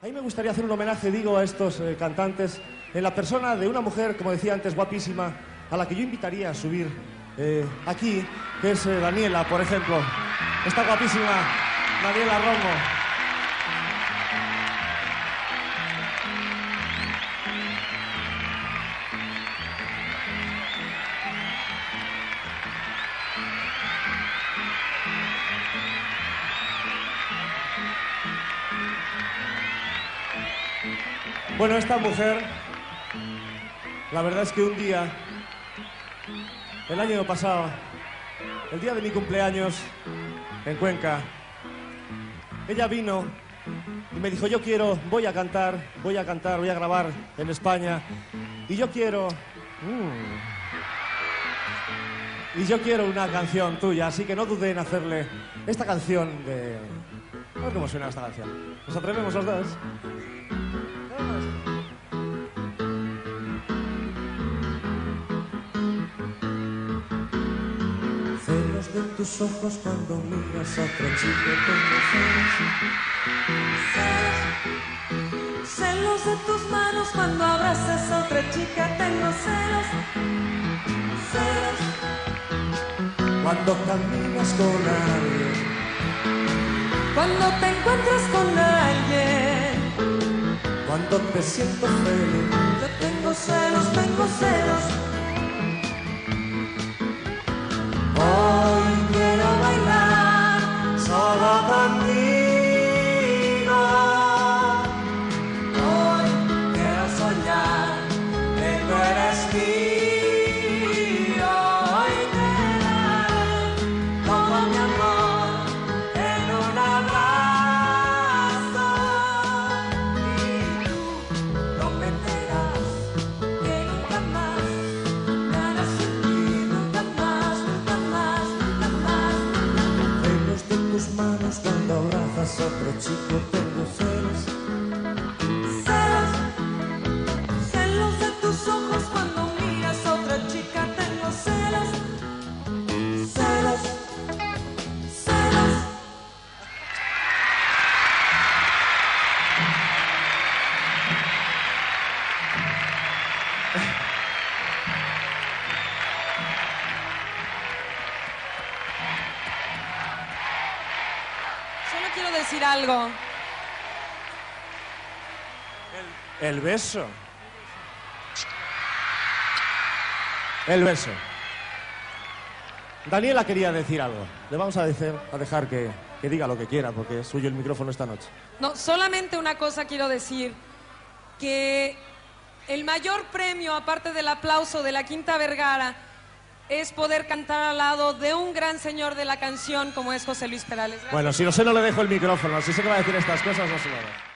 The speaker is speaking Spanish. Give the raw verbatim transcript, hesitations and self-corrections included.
A mí me gustaría hacer un homenaje, digo, a estos eh, cantantes en la persona de una mujer, como decía antes, guapísima, a la que yo invitaría a subir eh, aquí, que es eh, Daniela, por ejemplo. Esta guapísima Daniela Romo. Bueno, esta mujer, la verdad es que un día, el año pasado, el día de mi cumpleaños, en Cuenca, ella vino y me dijo, yo quiero, voy a cantar, voy a cantar, voy a grabar en España, y yo quiero... Mmm, y yo quiero una canción tuya, así que no dudé en hacerle esta canción de... A ver cómo suena esta canción. ¿Nos atrevemos los dos? Celos de tus ojos cuando miras a otro chico, tengo celos. Celos de tus manos cuando abrazas a otra chica, tengo celos. Celos. Cuando caminas con alguien, cuando te encuentras con alguien, cuando te siento feliz, yo tengo celos, tengo celos. Hoy quiero bailar solo contigo. Hoy quiero soñar que tú eres mío. Hoy te daré todo mi amor en un abrazo. Y tú prometerás que nunca más me harás sentir, nunca más, nunca más, nunca más. Celos de tus manos cuando abrazas a otro chico, tengo celos. Celos, celos de tus ojos cuando miras a otra chica, tengo celos. Celos, celos. Solo quiero decir algo. El beso. El beso. Daniela quería decir algo. Le vamos a, decir, a dejar que, que diga lo que quiera, porque es suyo el micrófono esta noche. No, solamente una cosa quiero decir, que el mayor premio, aparte del aplauso de la Quinta Vergara, es poder cantar al lado de un gran señor de la canción como es José Luis Perales. Gracias. Bueno, si no sé, no le dejo el micrófono. Si sé que va a decir estas cosas, no se lo dejo.